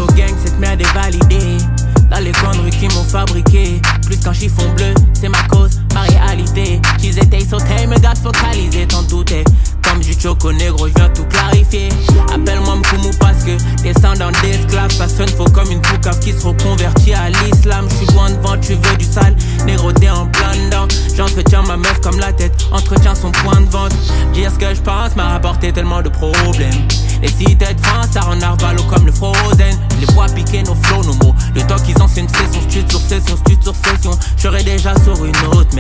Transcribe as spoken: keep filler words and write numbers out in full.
faux gang, cette merde est validée. Dans les coins de rue qui m'ont fabriqué. Plus qu'un chiffon bleu, c'est ma cause, ma réalité. Qu'ils étaient sautés, me gars focalisés, t'en doutais. Comme du choco négro, je viens tout clarifier. Appelle-moi Mkoumou parce que descendant d'esclaves, ça sonne faux comme une poucave qui se reconvertit à l'islam. Je suis loin devant, tu veux du sale, négro t'es en plein dedans. J'entretiens ma meuf comme la tête, entretient son point de vente. Dire ce que je pense m'a rapporté tellement de problèmes. Les cités de France, ça rend narvalo comme le Frozen. Je les vois piquer nos flots, nos mots. Le temps qu'ils ont c'est une session, stute sur session, stute sur session. J'serais déjà sur une autre, mais